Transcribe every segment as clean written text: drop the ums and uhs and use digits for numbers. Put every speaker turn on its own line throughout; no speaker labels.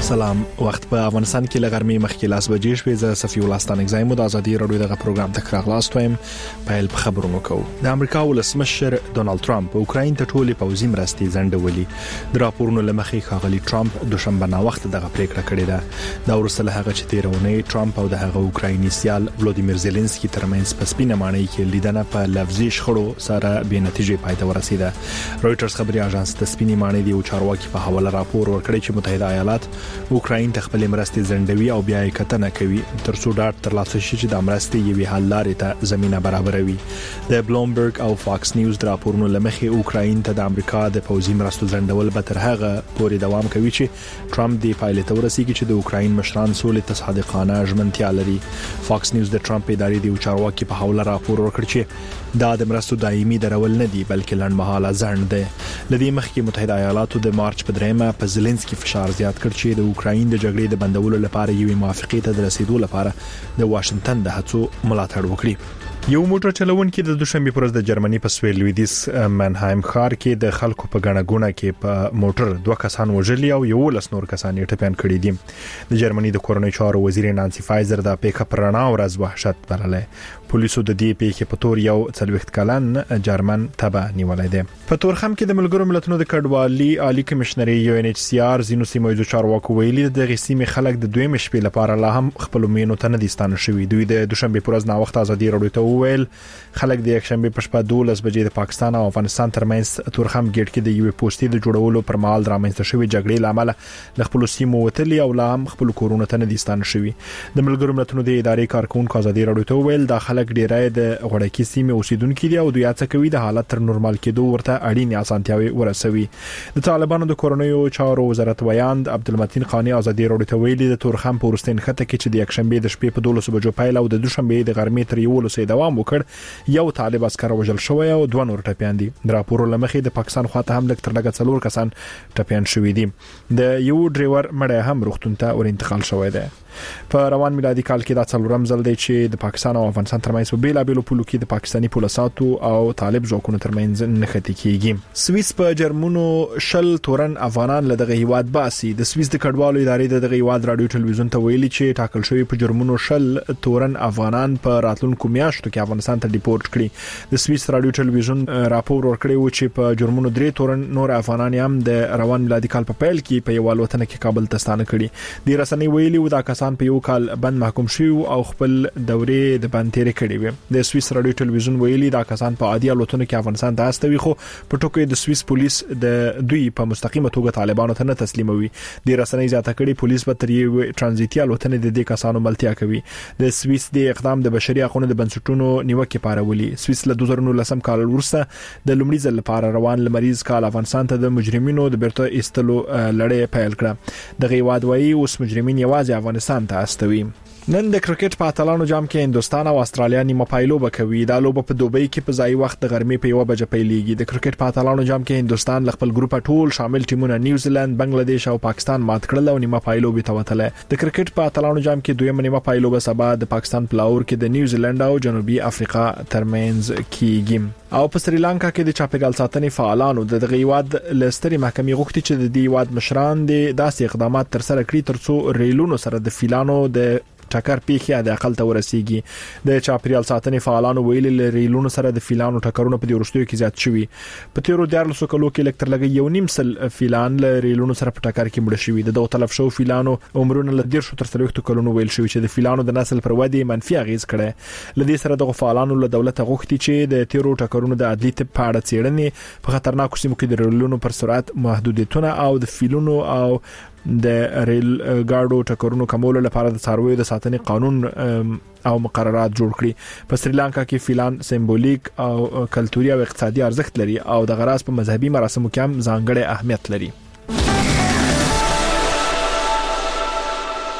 سلام. وخت په افغانستان کې لګرمي مخکې لاس بجې شوې. زه صفي الله ستانک زایم د ازادي رادیو دغه پروګرام ته راغلاست وایم. په خبرونو کو د امریکا ولسمشر ډونالد ترامپ اوکراین ته ټولې پوځي مرستې ځنډولې. د راپورونو لمخې خاغلی ترامپ دوشنبه نا وخت دغه پریکړه کړې ده. دا ورسره هغه چې تیرونه ترامپ او دغه اوکرایني سیال ولودیمیر زيلنسکي ترمنځ په سپینه معنی کې لیدنه په لفظي شخړو سره به نتیجې پای ته ورسیده. رويټرز خبري اژانس د سپینې معنی دی او چارواکي په حواله راپور ورکړی چې متحده ایالات اوکراین ته خپل مرستې ځنډوي او بیا یې کتنه کوي ترڅو ډاډ ترلاسه شي چې د مرستې یوې حل لارې ته زمينه برابروي. د بلومبرګ او فاکس نیوز راپورونو لمخې اوکراین ته د امریکا د پوځي مرستو ځنډول به تر هغه پورې دوام کوي چې ترامپ دی پایله ته ورسیږي چې د اوکراین مشران سولې ته صادقانه ژمنتیا لري. فاکس نیوز د ترامپ ادارې دی چارواکي په حواله راپور ورکړ چې دا د مرستو دایمي درول نه دي بلکې لنډمهاله ځنډ ده. لدی مخکې متحده ایالاتو د مارچ په دریمه په زيلنسکي فشار زیات کړ چې د اوکراین د جګړې د بندولو لپاره یوې موافقې ته د رسیدو لپاره د واشنگټن د هڅو ملاتړ وکړي. یو موټر چلونکي د دوشنبه پر ورځ د جرمني په سویل لویدیس منهایم ښار کې د خلکو په غنګونه کې په موټر دوه کسان وژلي او یو لس نور کسان یې ټپيان کړي دي. د جرمني د کورنۍ چارو وزیر نانسي فایزر د پیک اپ رڼا ورځ وحشت بللې. پولیسو د دې پیښې په تور یو 40 کلن جرمن تبع نیولای دی. په تورخم کې د ملګرو ملتونو د کډوالي عالی کمشنري UNHCR زینو سیمایي چارواکو ویلي د غسیمي خلک د دویم شپې لپاره لا هم خپل مینو ته نه دي ستانه شوی. دوی د دوشنبه پر ورځ نا وخت ازادي رادیو ته ویل خلک د یک شنبه په شپه 12 بجې د پاکستان او افغانستان ترمنځ تورخم ګیټ کې د یوې پوسټې د جوړولو پر مهال رامنځته شوی جګړې لامل د خپل سیمو وتلی او لا هم خپل کورونه ته نه دي ستانه شوی. د ملګرو ملتونو د ادارې کارکونکو ازادي رادیو ته ویل د خلک ډیرای د غړکی سیمه اوسیدونکو دي او دوی هڅه کوي د حالت تر نورمال کېدو ورته اړینې اسانتیاوي ورسوي. د طالبانو د کورونیو چارو وزارت ویاند عبدالمتین قانی ازادي رادیو ته ویل د تورخم په ورستین خطه کې چې د یک شنبه د شپې په 12 بجو پیل او د دوشنبه د غرمې تر 11 دوام وکړ یو طالب عسكر وژل شوی او دوه نور ټپيان دي. د راپور لمخې د پاکستان خواته هم لکتر لګ 4 کسان ټپيان شوی دي. د یو ډرایور مړی هم روغتون ته ور انتقال شوی دی. په روان میلادي کال کې دا څلورم ځل دی چې د پاکستان او افغانستان ترمنځ په بیلابیلو پولو کې د پاکستاني پولیساتو او طالب ځواکونو ترمنځ نښتې کیږي. سویس په جرمنو شل تورن افغانان له دغه هیواد باسي. د سویس د کډوالو ادارې د دغه هیواد رادیو ټلویزیون ته ویلي چې ټاکل شوی په جرمنو شل تورن افغانان په راتلونکو میاشتو کې افغانستان ته ډیپورت کړي. د سویس رادیو ټلویزیون راپور ورکړی و چې په جرمنو 3 تورن نور افغانان هم د روان میلادي کال په پیل کې په یو وطن کې کابل ته ستانه کړي. د رسنۍ ویلي و دا کسان په یو کال بند محکوم شوی او خپل دورې د بند تیر کړي وي. د سویس رادیو ټلویزیون ویلي دا کسان په عادي الوتنو کې افغانستان ته استوي خو په ټوکې د سویس پولیس د دوی په مستقیمه توګه طالبانو ته نه تسلیموي. د رسنۍ زیاته کړي پولیس به تر یو ترانزیتي الوتنه د دې کسانو ملتیا کوي. د سویس د اقدام د بشري حقوقو د بنسټونو نیوکه پارولي. سویس له 2019 کال وروسته د لومړي ځل لپاره روان لمریز کال افغانستان ته د مجرمینو د بیرته ایستلو لړۍ پیل کړه. د غیواد وایي اوس مجرمین یوازې افغانستان ته استوي. نن د کرکټ په اتلانو جام کې هندستان او استرالیا نیمه پایلوبه کوي. دا لوبه په دوبۍ کې په ځای وخت د غرمې په 1 بجې پیلېږي. د کرکټ په اتلانو جام کې هندستان خپل ګروپ ټول شامل ټیمونه نیوزیلند، بنگلاديش او پاکستان مات کړل او نیمه پایلوبه ته وتله. د کرکټ په اتلانو جام کې دویمه نیمه پایلوبه سبا د پاکستان په لاهور کې د نیوزیلند او جنوبي افریقا ترمنځ کیږي. او په سریلانکا کې د چاپیریال ساتنې فعالانو د دغه هیواد لستري محکمې غوښتي چې د دې هیواد مشران د داسې اقدامات تر سره کړي ترڅو ریلونو سره د فیلانو د ټکر پیښه د عقل ته ورسیږي. د چاپیریال ساتنې فعالانو ویلي ریلونو سره د فیلانو ټکرونه په دې ورستیو کې زیات شوي. په تیرو 14 کلو کې لکتر لګي یو نیم سل فیلان له ریلونو سره په ټکر کې مړ شوي. د دوه تلف شو فیلانو عمرونه له 10 تر 30 کلونو ویل شوی چې د فیلانو د نسل پر ودی منفي اغیز کړي. لدې سره د فعالانو له دولت غوښتي چې د تیرو ټکرونو د عدلي په اړه څېړنې په خطرناکو سیمو کې د ریلونو پر سرعت محدودیتونه او د فیلونو او د ریل ګاډو ټکرونو کمولو لپاره د څارویو د ساتنې قانون او مقررات جوړ کړي. په سریلانکا کې فیلان سمبولیک او کلتوري او اقتصادي ارزښت لري او د غراس په مذهبي مراسمو کې هم ځانګړی اهمیت لري.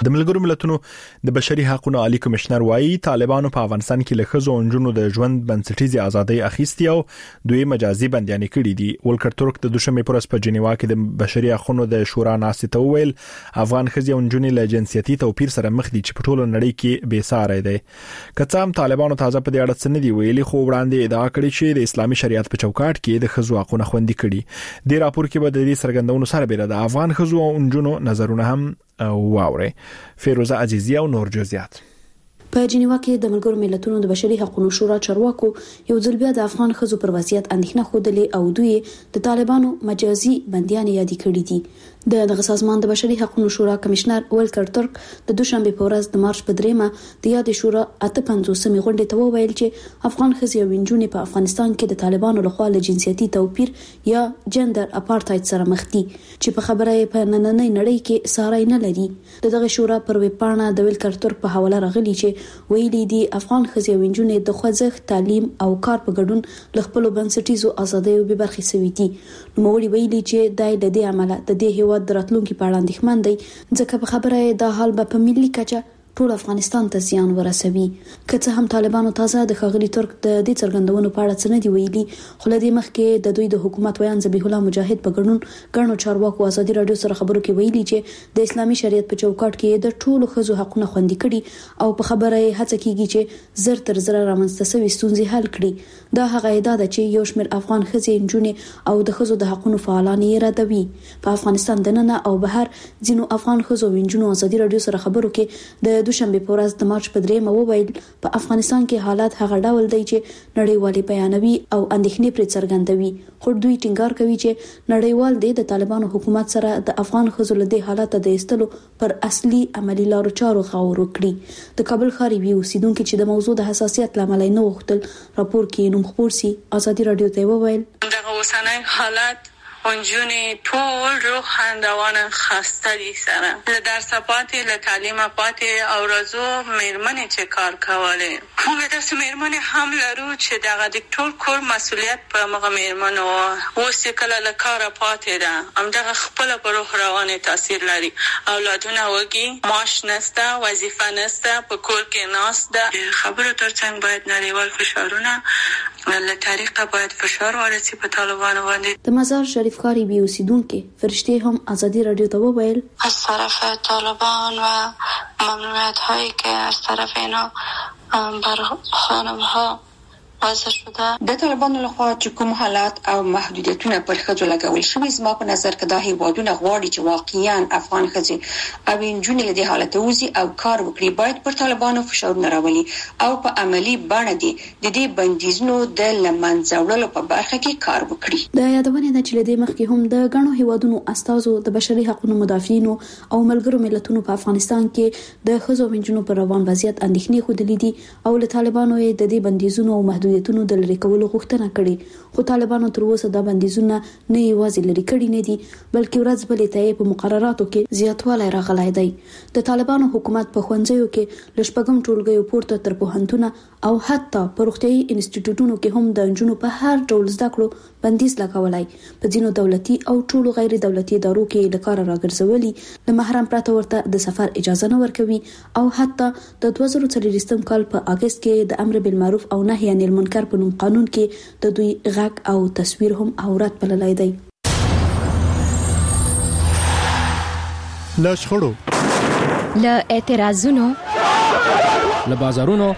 د ملګرو ملتونو د بشري حقوقو عالی کمشنر وایي طالبانو په افغانستان کې له ښځو او نجونو د ژوند بنسټیزي ازادي اخیستي او دوی مجازي بنديانې کړې دي. ولکر ترک د دوشنبه پر ورځ په جنیوا کې د بشري حقوقو د شورا ناستې ته وویل افغان ښځې او نجونې له جنسيتي توپیر سره مخ دي چې په ټوله نړۍ کې بې ساري دي. کڅام طالبانو تازه په دې اړه څه نه دی ویلي، خو وړاندې ادعا کړې چې د اسلامي شریعت په چوکاټ کې د ښځو حقوقونه خوندي کړي. د راپور کې به د دې سرګندونو سره بیره د افغان ښځو او نجونو نظرونه هم واوري. فیروزه عزیزی او نور جزئیات.
په جنیوا کې د ملګرو ملتونو د بشري حقوقو شورا چارواکو یو ځل بیا د افغان ښځو پر وضعیت اندېښنه خوده او دوی د طالبانو مجازي بنديان یادې کړې دي. د سازمان د بشري حقوقو شورا کمشنر ولکر ترک د دوشنبه په ورځ د مارچ په 3 د یاد شورا 58مې غونډې ته وویل چې افغان ښځې او نجونې په افغانستان کې د طالبانو لخوا له جنسيتي توپیر یا جندر اپارټاید سره مخ دي چې په خبره یې په نننۍ نړۍ کې ساري نه لري. دغه شورا پر ویب پاڼه د ولکر ترک په حواله راغلي چې ویلي دي افغان ښځې او نجونې د خوځښت، تعلیم او کار په ګډون له خپل بنسټیزو ازادیو به برخې سوي دي. نو ویلي چې دای د دې عمله د دې هیواد د راتلونکو په اړه اندېښمن دي ځکه په خبره دا حال به په ملي کچه ټول افغانستان ته زیان ورسوي. که څه هم طالبانو تازه د ښاغلي ترک د دې څرګندونو په اړه څه نه دی ویلي، خو له دې مخکې د دوی د حکومت ویان ذبیح الله مجاهد په ګڼو چارواکو ازادي رادیو سره خبرو کې ویلي چې د اسلامي شریعت په چوکاټ کې د ټولو ښځو حقونه خوندي کړي او په خبره یې هڅه کیږي چې زر تر زر رامنځته شوي ستونزې حل کړي. دا هغه ادعا ده چې یو شمېر افغان ښځې، نجونې او د ښځو د حقونو فعالان یې ردوي. په افغانستان دننه او بهر ځینو افغان ښځو او نجونو ازادي رادیو سره خبرو کې د دوشنبه په ورځ د مارچ په 3 وویل په افغانستان کې حالات هغه ډول دی چې نړیوالي بیانوي او اندېښنې پر څرګندوي، خو دوی ټینګار کوي چې نړیوال د طالبانو حکومت سره د افغان ښځو له دې حالت د ایستلو پر اصلي عملی لارو چارو غور وکړي. د کابل ښار یو اوسیدونکو چې د موضوع د حساسیت لامل نه وغوښتل راپور کې نوم خپور سي ازادي رادیو ته وویل
دغه اوسنۍ حالت ونجونی ټول روح خندوانه خسته دي سره له درس پاتې له تعلیم پاتې او رازو مېرمنې چې کار کوله. موږ داسې مېرمنې هم لرو چې دغه د ټول کور مسؤلیت په مغه مېرمنو اوس کله له کار پاتې ده، همدغه خپل په روح روانه تاثیر لري. اولادونه وږي، معاش نشته، وظیفه نشته، په کور کې ناشته. خبرو ترڅنګ باید نړیوال فشارونه له طریقه باید فشار ورسي په طالبانو باندې.
د مزار شریف ښار بي اوسیدونکو فرشته هم ازادي رادیو ته وویل
از طرف طالبان و ممنوعیت هایی که از طرف اینا بر خانم ها وضع شده
د طالبانو لخوا چې کوم حالات او محدودیتونه پر ښځو لګول شوي، زما په نظر کې دا هیوادونه غواړي چې واقعیا افغان ښځې او نجونې له دې حالت وځي او کار وکړي. باید پر طالبانو فشارونه راولي او په عملی بڼه د دې بندیزونو د لمنځه وړلو په برخه کې کار وکړي.
د یادونه ده چې له دې مخکې هم د غنو هیوادونو استازو د بشري حقوقو مدافعینو او ملګرو ملتونو په افغانستان کې د ښځو او نجونو پر روان وضعیت اندېښنې خوده دي او له طالبانو د دې بندیزونو او محدودیتونو د لری کولو غوښتنه کړې. خو طالبانو تر اوسه دا بندیزونه نه یوازې لری کړي نه دي بلکې ورځ بلې ته په مقرراتو کې زیاتوالی راغلی دی. د طالبانو حکومت په ښوونځیو کې لشپږم ټولګیو پورته تر پوهنتونه او حتی په روغتیايي انسټیټیوټونو کې هم د نجونو په هر ډول زده کړو بندیز لګولای. په ځینو دولتي او ټولو غیر دولتي ادارو کې د کار راګرځولي د محرم پرته ورته د سفر اجازه نه ورکوي او حتی د 2023 کال په اگست کې د امر بالمعروف او نهي عن المنکر په نوم قانون کې د دوی غږ او تصویر هم عورت بللای دی.
له شخړو،
له اعتراضونو،
له بازارونو،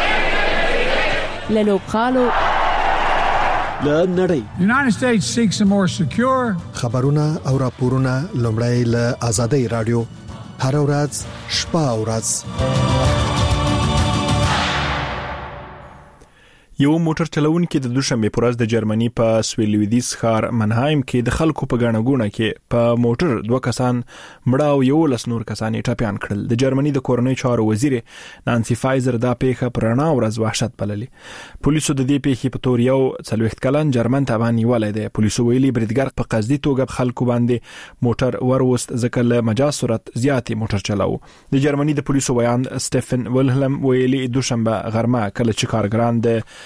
له لوبخالو،
له نړۍ.
United States seeks a more secure
خبرونه او راپورونه لومړی له آزادۍ رادیو هر ورځ شپه او ورځ.
یو موټر چلوونکي د دوشنبه پر ورځ د جرمني په سویلویدیس ښار منهایم کې د خلکو په غاڼه غونه کې په موټر 2 کسان مړه او یو لس نور کسان ټاپیان کړل. د جرمني د کورنۍ چارو وزیر نانسی فایزر دا پیښه پرانا ورځ وحشت بللې. پولیسو د دې پیښې په تور یو 40 کلن جرمن تابع نیولای دی. پولیسو ویلي بریدګر په قصدي توګه خلکو باندې موټر وروست ځکه له مجاز سرعت زیاتې موټر چلاو. د جرمني د پولیسو بیان سټيفن ولهلم ویلي دوشنبه غرمه کله چې کارګران د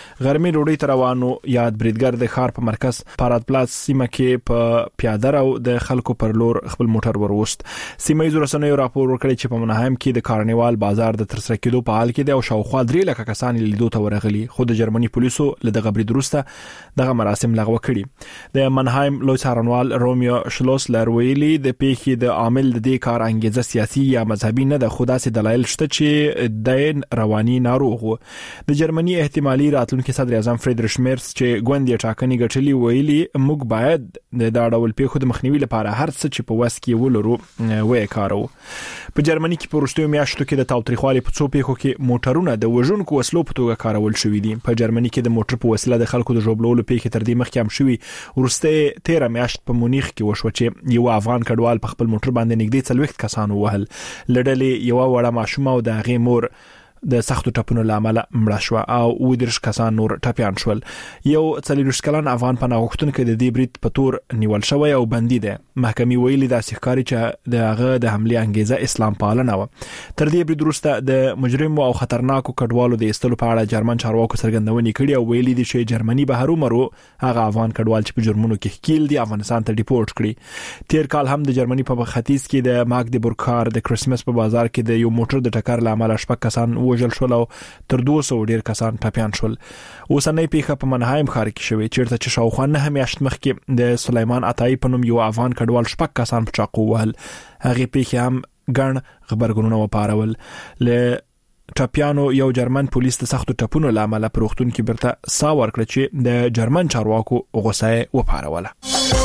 غرمې ډوډۍ ته روانو یاد بریدګر د ښار په مرکز پاراد پلاس سیمه کې په پیاده رو د خلکو پر لور خپل موټر وروست. سیمه ییزو رسنیو راپور ورکړی چې په منهایم کې د کارنیوال بازار د ترسره کېدو په حال کې د شاوخوا 3 لک کسان لیدو ته ورغلي، خو د جرمني پولیسو له دغه برید وروسته دغه مراسم لغوه کړي. د منهایم لوی څارنوال رومیو شلوسلر ویلي د پیښې د عامل د دې کار انګیزه سیاسي یا مذهبي نه ده، خو داسې دلایل شته چې د رواني ناروغ و. د جرمني احتمالي راتلونکي صدر اعظم فریدریش میرز چې ګوندې ټاکنې ګټلې ویلي موږ باید د دا ډول پیښو د مخنیوي لپاره هر څه چې په وس کې ولرو وکړو. په جرمني کې په وروستیو میاشتو کې د تاوتریخوالي په څو پیښو کې موټرونه د وژونکو وسلو په توګه کارول شوي دي. په جرمني کې د موټر په وسیله د خلکو د ژوبلولو پیښې تر دې مخکې هم شوي. وروسته 13 میاشت په مونیخ کې وشو چې یو افغان کډوال په خپل موټر باندې نږدې 40 کسان وهل. لړلې یو وړه ماشومه او د هغې مور د سختو ټپونو لامل مړه شو او 20 کسان نور ټپيان شول. یو 40 کلن افغان پناه غوښتونکو د دې برید په تور نیول شوی او بندي ده. محکمې ویلي دا ښکاري چې د هغه د حمله انګیزه اسلام پالنه و. تر دې برید وروسته د مجرم او خطرناکو کډوالو د استلو په اړه جرمن چارواکو څرګندونې کړې او ویلي دي چې جرمني به هرومرو هغه افغان کډوال چې په جرمونو کې ښکیل دي افغانستان ته ډیپورت کړي. تیر کال هم د جرمني په ختیځ کې د ماګدبورګ ښار د کریسمس په بازار کې د یو موټر د ټکر لامل 8 کسان وژل شول او تر 200 ډیر کسان ټپيان شول. اوسنۍ پیښه په منهایم ښار کې شوې چیرته چې شاوخوا 9 میاشت مخکې د سلیمان عطایی په نوم یو افغان کډوال 8 کسان په چاقو وهل. هغه پیښه هم ګڼ خبرګونونه وپارول. ل ټپيانو یو جرمن پولیس د سختو ټپونو لامل پروختون کې برته سا ورکړه چې د جرمن چارواکو غوسه وپاروله.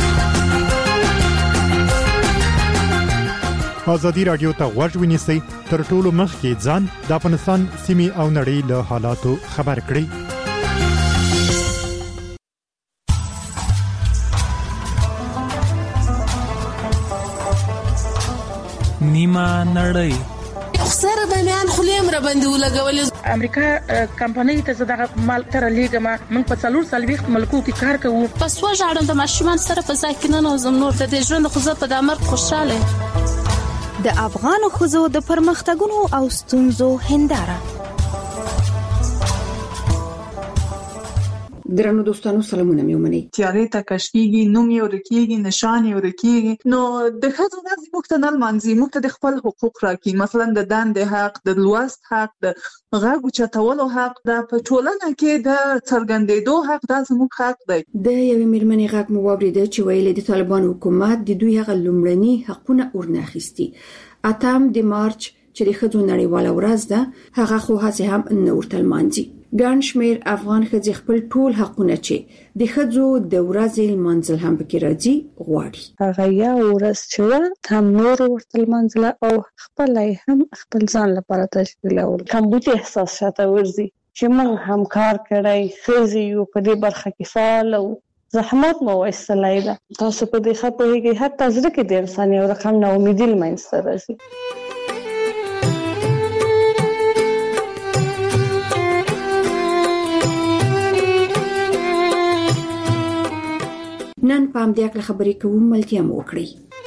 ازادي رادیو ته غوږ ونیسئ تر ټولو مخکې ځان د افغانستان سیمې او نړۍ له حالاتو خبر کړئ.
نیمه نړۍ
سره د میان خلیم را باندې ولګول.
امریکا کمپنۍ ته زداغه مال تر لیګما من په 440 ملکو کې کار کوو.
پس وژاړم د ماشومان سره په ځای کې نه نوزم نور د ژوند خو زه په دمر خوشاله.
د افغان خزو د پرمختګونو او ستونزو هنداره.
درنو دوستانو سلامونه مې ومنئ.
تیارې ته کشکیږي، نوم یې ورکیږي، نشان یې ورکیږي. نو د ښځو د مختنل منځي موږ ته د خپل حقوق راکړي، مثلا د دندې حق، د لوست حق، د غږ چتولو حق، د په ټولنه کې د څرګندېدو حق، دا زموږ حق دی.
د یوې میرمنې غږ مو واورېده چې ویلي د طالبان حکومت د دوی هغه لومړني حقونه ورناخیستي. 8 د مارچ چې د ښځو نړیواله ورځ ده هغه خو هڅه هم نه ورته لمانځي. ګڼ شمېر افغان ښځې خپل ټول حقونه چې د ښځو د ورځې لمانځل هم پکې راځي غواړي.
هغه یو ورځ چې هم نور ورته لمانځل او خپل هم خپل ځان لپاره تشکیلول. کمبود احساس شاته ورزي چې موږ هم کار کړی، ښځې یو په دې برخه کې فعال او زحمت مو وایستلای ده. تاسو په دې خبرې کې حتی زړه کې د انسان یو رقم نه امیدي لمنځته راځي.
نن په همدې اړه خبرې کوو، ملتیا مو وکړئ.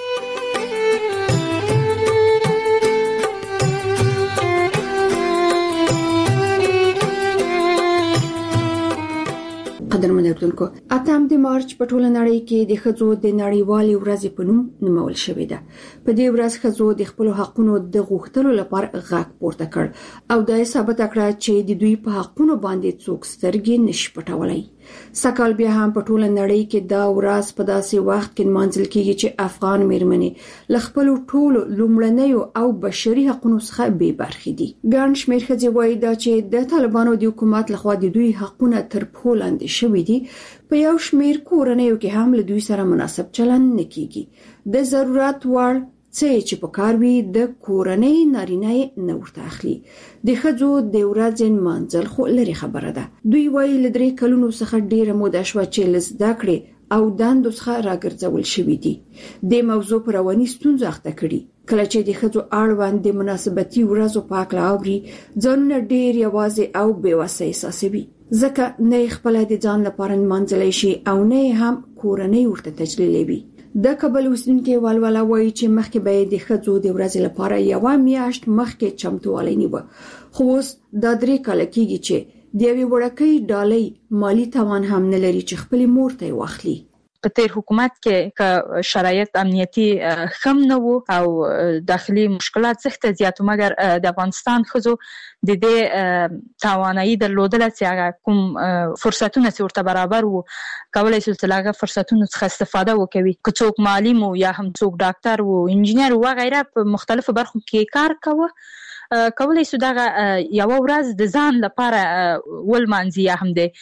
قدرمن اردوونکو 8 د مارچ په ټوله نړۍ کې د ښځو د نړیوالې ورځې په نوم نومول شوې ده. په دې ورځ ښځو د خپل حقونو د غوښتلو لپاره غږ پورته کړ او دا ثابت کړه چې د دوی په حقونو باندې څوک سترګې نشي پټولای. سکهال بیا هم په ټوله نړۍ کې دا ورځ په داسې وخت کې منځل کیږي چې افغان میرمنې له خپل ټولو لومړنیو او بشري حقوقو څخه بې برخې دي. ګڼ شمېر ښځې وایي دا چې د طالبانو د حکومت لخوا د دوی حقونه تر پښو لاندې شوي دي. په یو شمېر کورنیو کې هم له دوی سره مناسب چلند نه کیږي. د ضرورت وړ چې په کار وي د کورنۍ نارینه نه ورته اخلي. د ښځو د ورځې منځل خو لري خبره ده. دوی وایي له 3 کلونو څخه ډیره موده شوه چې لزده کړي او دندو څخه راګرځول شوي دي. د موضوع پر رواني ستونزې اخته کړي. کله چې د ښځو اړوند د مناسبتي ورځو په اړه اوري ځانونه ډیر یوازې او بېوسه احساسوي. ځکه نه خپل د ځان لپاره منځلای شي او نه هم کورنۍ ورته تجلیلوي. د کابل اوسیدونکو والوالا وایي چې مخکې به د ښځو د ورځې لپاره یو میاشت مخکې چمتووالی نیوه، خو اوس دا 3 کال کېږي چې
د یوې وړکۍ ډالۍ مالی توان هم نه لري چې خپل مور ته واخلي.
په تیر حکومت کې شرایط امنیتي خم نه وو او داخلي مشکلات سخت زیات مګر د افغانستان خزو د دې توانایي درلودل چې هغه کوم فرصتونه چې ورته برابر وو کولای شي چې هغه فرصتونو څخه استفاده وکړي. که څوک معلم وو یا هم څوک ډاکټر وو انجینر وو غیره په مختلفو برخو کې کار کوي کولای شي دا یو ورځ د ځان لپاره ولمانځي یا هم د